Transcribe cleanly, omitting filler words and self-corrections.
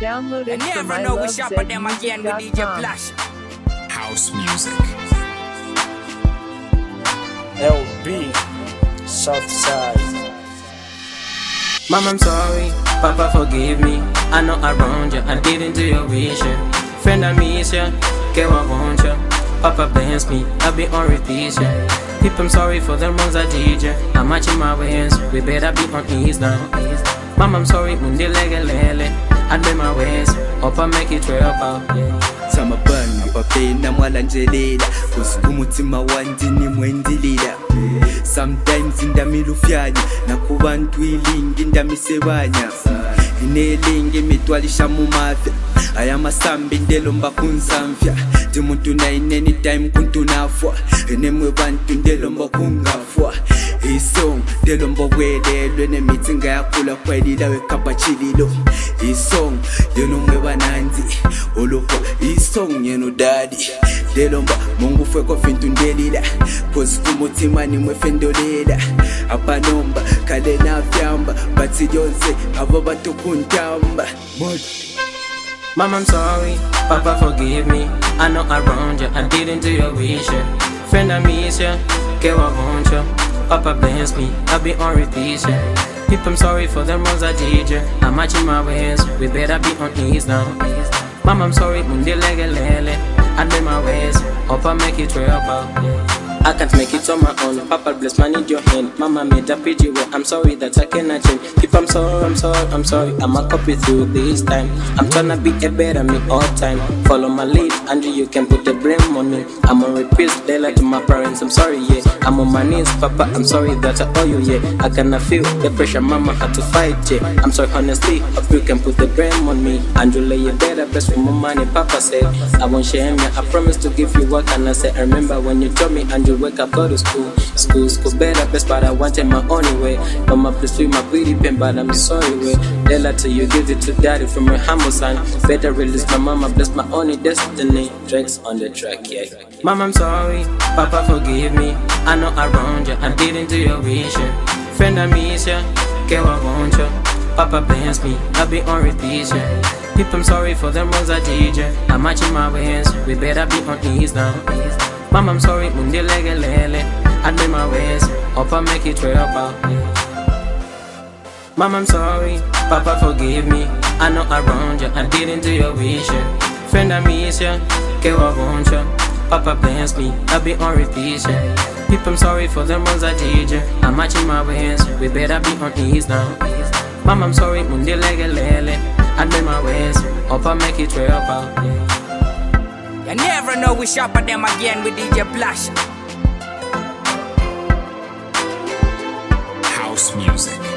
Download I it from never know we shop at them again with DJ ilovezmusic.com. Flash. House music. LB Southside. Mom, I'm sorry, Papa, forgive me. I know I wronged you, I didn't do your wish. Friend, I miss you, girl, I want you. Papa bless me, I'll be on repeat. People, I'm sorry for the wrongs I did you. I'm matching my ways, we better be on ease now. Mom, I'm sorry, mundi lege lele. I'd be my ways, hope I make it real out. Samabana papena mwalanjelela kusukumutima wandini mwendilila. Sometimes indamilufyanya nakubantu ilingi ndamisebanya inelingi mitwalisha mumafya aya masambi ndelomba kunsamfya timuntu naine anytime kuntunafwa enemwe bantu ndelomba kungafwa isong ndelomba bwelelwe nemitsinga yakula kwelila wekapachililo isong ndenomwe bananzi olokwa isong yenu daddy ndelomba mungu fwe kofintu ndelila cause kumutima nimwe fendolela apanomba kale nafyamba batsi yonse abo batukuntamba. Mom, I'm sorry, Papa, forgive me. I know I wronged you, I didn't do your wish. Friend, I miss you, girl, I want you. Papa bless me, I'll be on repeat. People, I'm sorry for the wrongs I did you. I'm matching my ways, we better be on ease now. Mom, I'm sorry, mundi lege lele. I did my ways, hope I make it real out. I can't make it on my own. Papa bless my need your hand. Mama made a pretty way. I'm sorry that I cannot change. If I'm sorry, I'm sorry. I'ma copy through this time. I'm tryna be a better me all time. Follow my lead, and you can put the blame on me. I'm on repeat, they like to my parents. I'm sorry, yeah. I'm on my knees, Papa. I'm sorry that I owe you, yeah. I cannot feel the pressure, Mama had to fight, yeah. I'm sorry, honestly. Hope you can put the blame on me. Angela, you better best for my money, Papa said. I won't shame you. I promise to give you what can I say. I remember when you told me, Angela, wake up, go to school. School better best, but I wanted my own way. Mama please feel my pretty pain, but I'm sorry way. Della till you give it to daddy from your humble son. Better release my mama, bless my only destiny. Drinks on the track, yeah. Mom, I'm sorry, Papa, forgive me. I know I wronged you, I didn't do your wish. Friend, I miss you, girl, I want you. Papa bless me, I'll be on repeat. People, I'm sorry for the wrongs I did you. I'm matching my ways, we better be on ease now. Mom, I'm sorry, mundi lege lele. I did my ways, hope I make it real out. Mom, I'm sorry, Papa, forgive me. I know I wronged you, I didn't do your wish. Friend, I miss you, girl, I want you. Papa bless me, I'll be on repeat. People, I'm sorry for the wrongs I did you. I'm matching my ways, we better be on ease now. Mom, I'm sorry, mundi lege lele. I did my ways, hope I make it real out. You never know we shop at them again with DJ Flash. House music.